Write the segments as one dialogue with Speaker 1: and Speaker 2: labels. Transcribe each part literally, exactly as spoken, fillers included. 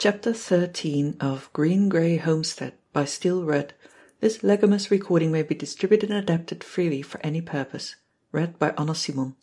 Speaker 1: Chapter thirteen of Green Grey Homestead by Steel Red. This legitimous recording may be distributed and adapted freely for any purpose. Read by Anna Simon.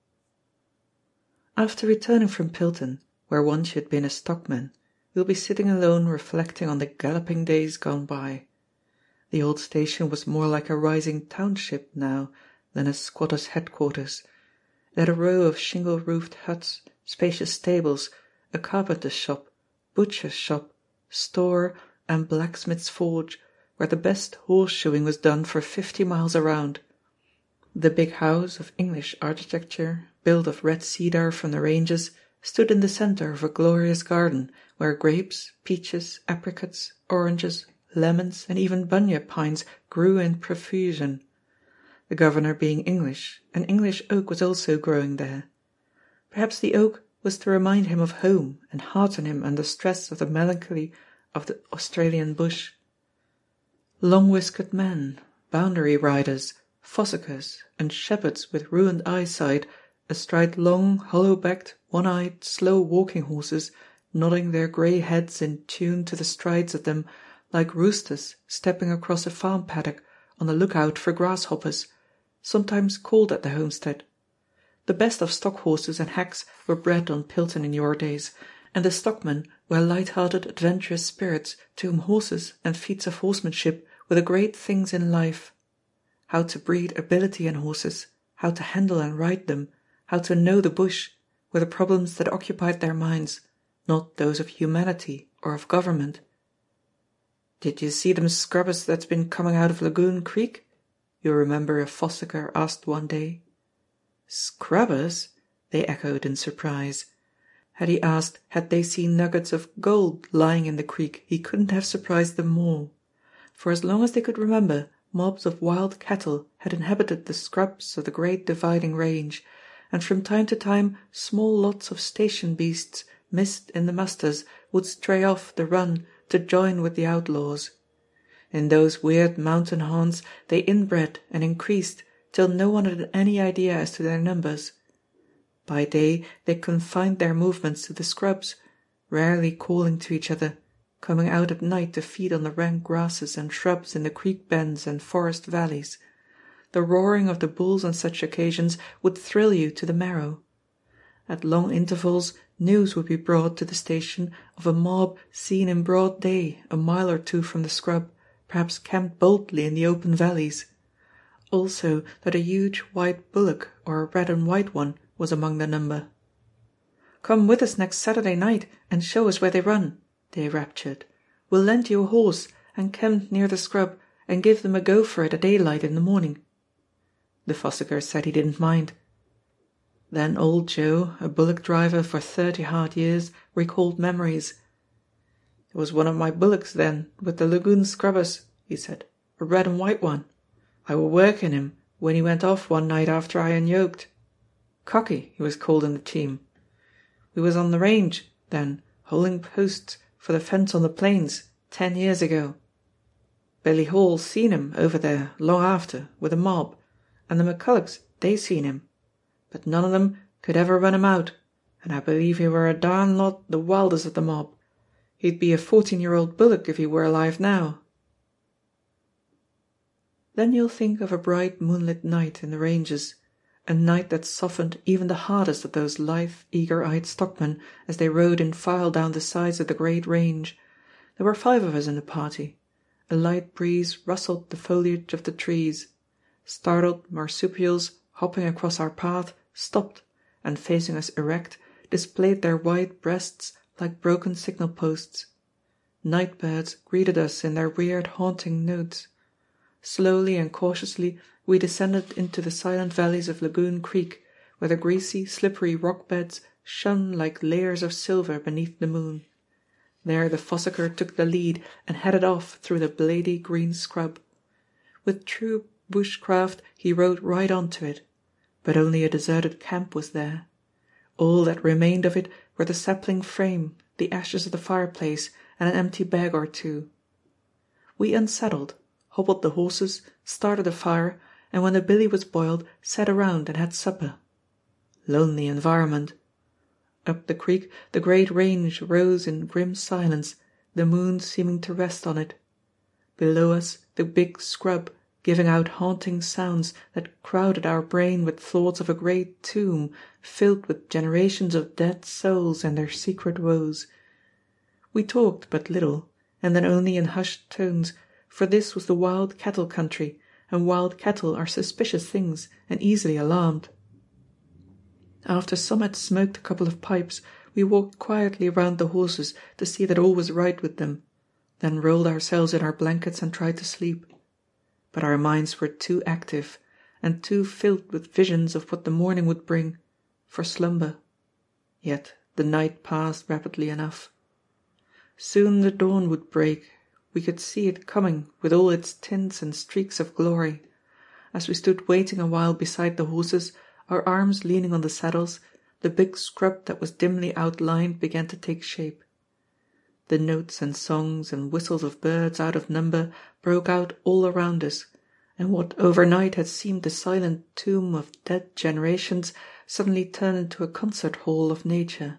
Speaker 1: After returning from Pilton, where once she had been a stockman, you will be sitting alone reflecting on the galloping days gone by. The old station was more like a rising township now than a squatter's headquarters. It had a row of shingle-roofed huts, spacious stables, a carpenter's shop, butcher's shop, store, and blacksmith's forge, where the best horseshoeing was done for fifty miles around. The big house of English architecture, built of red cedar from the ranges, stood in the centre of a glorious garden where grapes, peaches, apricots, oranges, lemons, and even bunyip pines grew in profusion. The governor being English, an English oak was also growing there. Perhaps the oak was to remind him of home and hearten him under stress of the melancholy of the Australian bush. Long-whiskered men, boundary riders, fossicers, and shepherds with ruined eyesight, astride long, hollow-backed, one-eyed, slow-walking horses, nodding their grey heads in tune to the strides of them, like roosters stepping across a farm paddock on the lookout for grasshoppers, sometimes called at the homestead. The best of stock horses and hacks were bred on Pilton in your days, and the stockmen were light-hearted, adventurous spirits to whom horses and feats of horsemanship were the great things in life. How to breed ability in horses, how to handle and ride them, how to know the bush, were the problems that occupied their minds, not those of humanity or of government. "Did you see them scrubbers that's been coming out of Lagoon Creek?" you remember a fossicker asked one day. Scrubbers? They echoed in surprise. Had he asked had they seen nuggets of gold lying in the creek, he couldn't have surprised them more. For as long as they could remember, mobs of wild cattle had inhabited the scrubs of the great dividing range, and from time to time small lots of station beasts missed in the musters would stray off the run to join with the outlaws. In those weird mountain haunts they inbred and increased till no one had any idea as to their numbers. By day they confined their movements to the scrubs, rarely calling to each other, coming out at night to feed on the rank grasses and shrubs in the creek bends and forest valleys. The roaring of the bulls on such occasions would thrill you to the marrow. At long intervals news would be brought to the station of a mob seen in broad day a mile or two from the scrub, perhaps camped boldly in the open valleys. Also that a huge white bullock or a red and white one was among the number. "Come with us next Saturday night and show us where they run," they raptured. "We'll lend you a horse and camp near the scrub and give them a go for it at daylight in the morning." The fossicker said he didn't mind. Then old Joe, a bullock driver for thirty hard years, recalled memories. "It was one of my bullocks then with the Lagoon scrubbers," he said, "a red and white one. I were working him when he went off one night after I unyoked. Cocky, he was called in the team. We was on the range then, holding posts for the fence on the plains, ten years ago. Billy Hall seen him over there long after with a mob, and the McCullochs they seen him, but none of them could ever run him out, and I believe he were a darn lot the wildest of the mob. He'd be a fourteen-year-old bullock if he were alive now." Then you'll think of a bright moonlit night in the ranges, a night that softened even the hardest of those lithe, eager-eyed stockmen as they rode in file down the sides of the great range. There were five of us in the party. A light breeze rustled the foliage of the trees. Startled marsupials hopping across our path stopped, and facing us erect, displayed their white breasts like broken signal posts. Night birds greeted us in their weird haunting notes. Slowly and cautiously we descended into the silent valleys of Lagoon Creek, where the greasy, slippery rock beds shone like layers of silver beneath the moon. There the fossicker took the lead and headed off through the blady green scrub. With true bushcraft he rode right on to it, but only a deserted camp was there. All that remained of it were the sapling frame, the ashes of the fireplace, and an empty bag or two. We unsaddled, hobbled the horses, started a fire, and when the billy was boiled, sat around and had supper. Lonely environment. Up the creek the great range rose in grim silence, the moon seeming to rest on it. Below us the big scrub, giving out haunting sounds that crowded our brain with thoughts of a great tomb filled with generations of dead souls and their secret woes. We talked but little, and then only in hushed tones, for this was the wild cattle country, and wild cattle are suspicious things and easily alarmed. After some had smoked a couple of pipes, we walked quietly round the horses to see that all was right with them, then rolled ourselves in our blankets and tried to sleep. But our minds were too active, and too filled with visions of what the morning would bring, for slumber. Yet the night passed rapidly enough. Soon the dawn would break. We could see it coming with all its tints and streaks of glory. As we stood waiting a while beside the horses, our arms leaning on the saddles, the big scrub that was dimly outlined began to take shape. The notes and songs and whistles of birds out of number broke out all around us, and what overnight had seemed the silent tomb of dead generations suddenly turned into a concert hall of nature.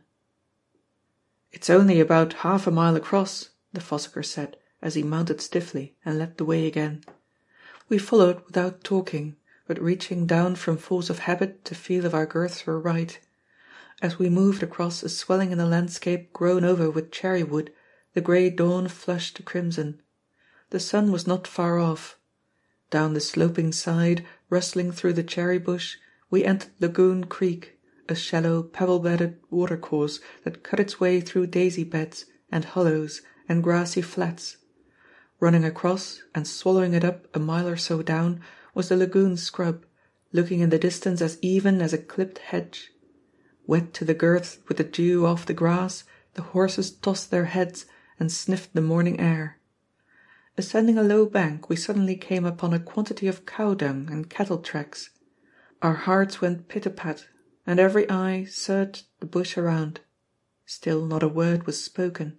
Speaker 1: "It's only about half a mile across," the fossicker said as he mounted stiffly and led the way again. We followed without talking, but reaching down from force of habit to feel if our girths were right. As we moved across a swelling in the landscape grown over with cherry wood, the grey dawn flushed to crimson. The sun was not far off. Down the sloping side, rustling through the cherry bush, we entered Lagoon Creek, a shallow, pebble-bedded watercourse that cut its way through daisy beds and hollows and grassy flats. Running across and swallowing it up a mile or so down was the lagoon scrub, looking in the distance as even as a clipped hedge. Wet to the girth with the dew off the grass, the horses tossed their heads and sniffed the morning air. Ascending a low bank, we suddenly came upon a quantity of cow dung and cattle tracks. Our hearts went pit-a-pat, and every eye searched the bush around. Still not a word was spoken.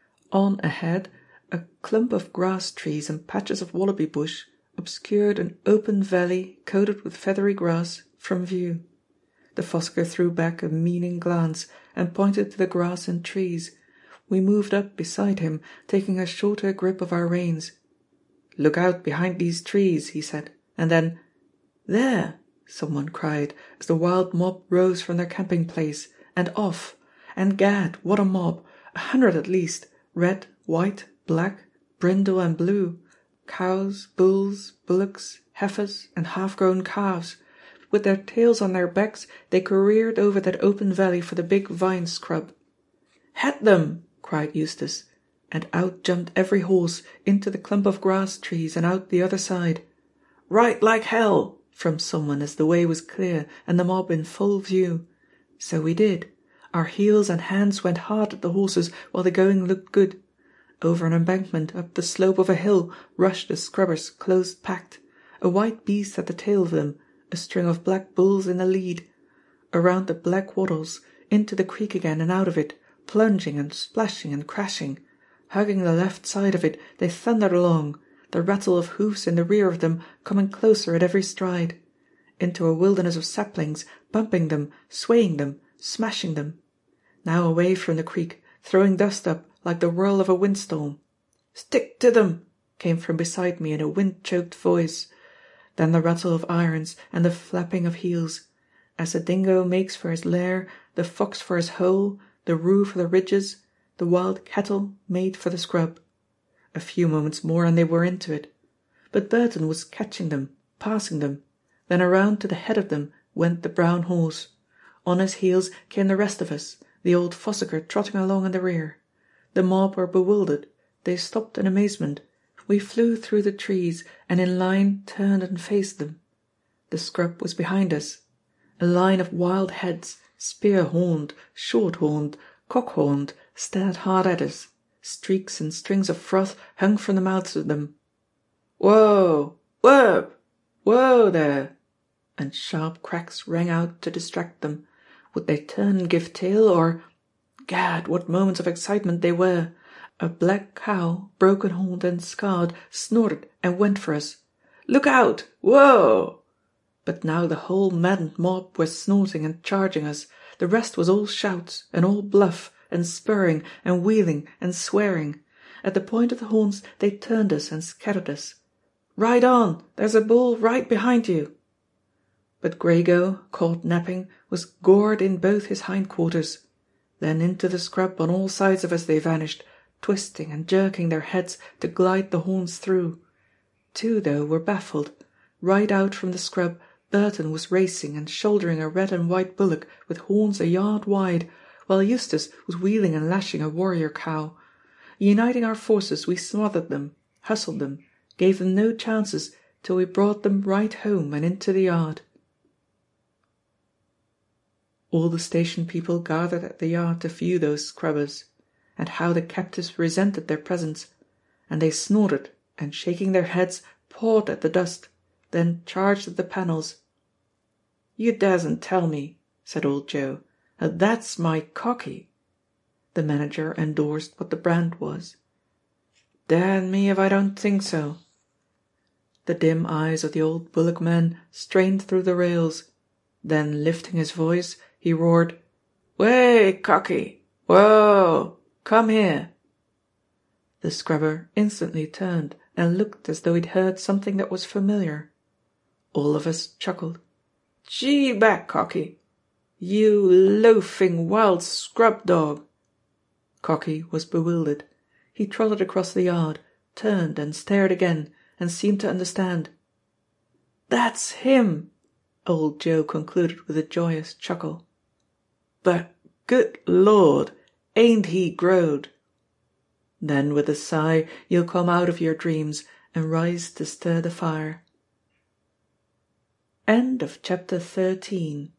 Speaker 1: On ahead, a clump of grass trees and patches of wallaby bush obscured an open valley coated with feathery grass from view. The fossicker threw back a meaning glance and pointed to the grass and trees. We moved up beside him, taking a shorter grip of our reins. "Look out behind these trees," he said, and then, "There!" someone cried, as the wild mob rose from their camping place, and off. And gad, what a mob! A hundred at least, red, white, black, brindle and blue, cows, bulls, bullocks, heifers and half-grown calves. With their tails on their backs they careered over that open valley for the big vine scrub. "Head them!" cried Eustace, and out jumped every horse into the clump of grass trees and out the other side. "Ride like hell!" from someone as the way was clear and the mob in full view. So we did. Our heels and hands went hard at the horses while the going looked good. Over an embankment up the slope of a hill rushed the scrubbers close packed, a white beast at the tail of them, a string of black bulls in the lead. Around the black wattles, into the creek again and out of it, plunging and splashing and crashing. Hugging the left side of it, they thundered along, the rattle of hoofs in the rear of them coming closer at every stride. Into a wilderness of saplings, bumping them, swaying them, smashing them. Now away from the creek, throwing dust up like the whirl of a windstorm. "Stick to them!" came from beside me in a wind-choked voice. Then the rattle of irons and the flapping of heels. As the dingo makes for his lair, the fox for his hole, the roo for the ridges, the wild cattle made for the scrub. A few moments more and they were into it. But Burton was catching them, passing them. Then around to the head of them went the brown horse. On his heels came the rest of us, the old fossicker trotting along in the rear. The mob were bewildered. They stopped in amazement. We flew through the trees and in line turned and faced them. The scrub was behind us. A line of wild heads, spear-horned, short-horned, cock-horned, stared hard at us. Streaks and strings of froth hung from the mouths of them. "Whoa! Whoop! Whoa there!" And sharp cracks rang out to distract them. Would they turn and give tail, or... Gad, what moments of excitement they were! A black cow, broken-horned and scarred, snorted and went for us. "Look out! Whoa!" But now the whole maddened mob were snorting and charging us. The rest was all shouts, and all bluff, and spurring, and wheeling, and swearing. At the point of the horns they turned us and scattered us. "Ride on! There's a bull right behind you!" But Grego, caught napping, was gored in both his hindquarters. Then into the scrub on all sides of us they vanished, twisting and jerking their heads to glide the horns through. Two, though, were baffled. Right out from the scrub Burton was racing and shouldering a red and white bullock with horns a yard wide, while Eustace was wheeling and lashing a warrior cow. Uniting our forces we smothered them, hustled them, gave them no chances till we brought them right home and into the yard. All the station people gathered at the yard to view those scrubbers, and how the captives resented their presence, and they snorted and, shaking their heads, pawed at the dust, then charged at the panels. "You dasn't tell me," said old Joe, "that that's my cocky." The manager endorsed what the brand was. "Darn me if I don't think so." The dim eyes of the old bullock man strained through the rails. Then lifting his voice, he roared, "Way, cocky! Whoa! Come here!" The scrubber instantly turned and looked as though he'd heard something that was familiar. All of us chuckled. "Gee back, cocky! You loafing wild scrub dog!" Cocky was bewildered. He trotted across the yard, turned and stared again, and seemed to understand. "That's him!" old Joe concluded with a joyous chuckle. "But, good Lord, ain't he growed!" Then with a sigh you'll come out of your dreams and rise to stir the fire. End of chapter thirteen.